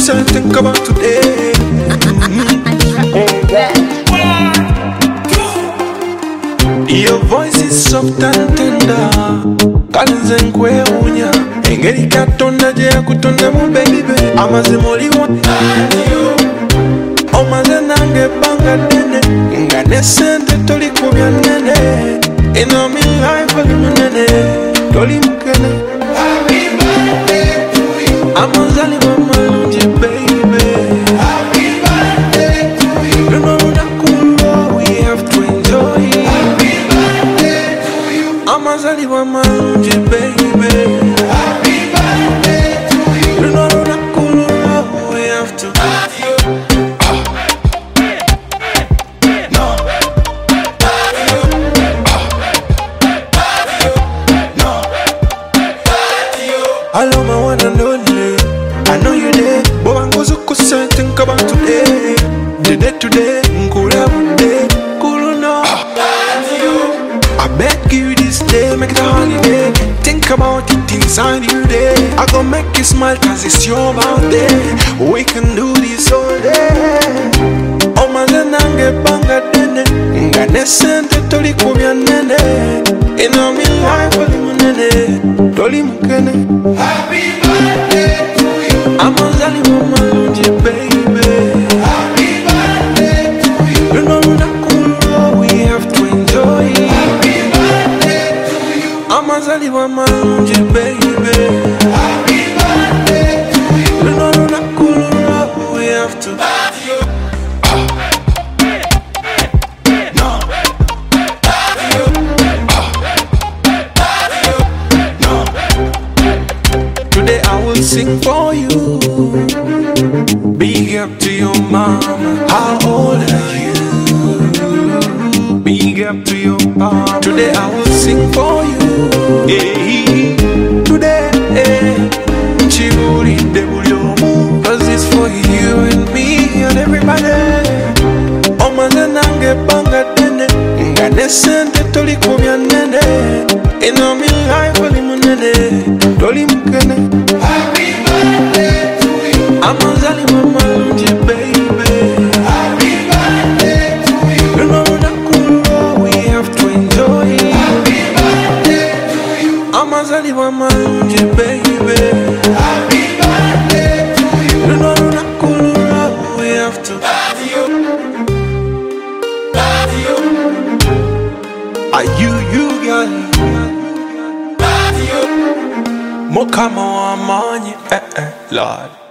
I think about today. Your voice is soft and tender. Kalinze nkwewunya engeri Katonda gye yakutondemu baby. Amazimoliwa omaze nange ebbanga ddene nga ne ssente tolikubya nnene. Ino mi life oli munene toli mukene. Happy birthday to you. Amazalibwa malungi baby. Happy birthday to you. Luno lunaku lwo we have to enjoy. Happy birthday to you. Amazalibwa malungi baby. Happy birthday to you. Luno lunaku lwo we have to. Hello, my one and only. I know you there, but I'm going to think about today. The day today, Nkula day, Kulu no. I beg you this day, make it a holiday. Think about it inside you day. I gon' make you smile cause it's your birthday. We can do this all day. Oh my nange banga dene nga ne sente toli kubya nene. Ino mi life oli munene toli mukene. Happy birthday to you. Amazalibwa malungi baby. Happy birthday to you. Luno lunaku lwo we have to enjoy. Happy birthday to you. Amazalibwa malungi baby. Happy birthday to you. Luno lunaku lwo we have to. Today I will sing for you. Big up to your mama. How old are you? Big up to your papa. Today I will sing for you. Hey, today, Chiburi Debulyomu. Cause it's for you and me and everybody. Omaze nange banga dene nga ne sente toli kubya nene. Ino mi life oli munene toli mukene. Happy birthday to you. Amazalibwa malungi baby. Happy birthday to you. Luno lunaku lwo we have to enjoy. Happy birthday to you. Amazalibwa malungi baby. Happy birthday to you. Luno lunaku lwo we have to. Are you girl? Mukama wa manyi, Lord.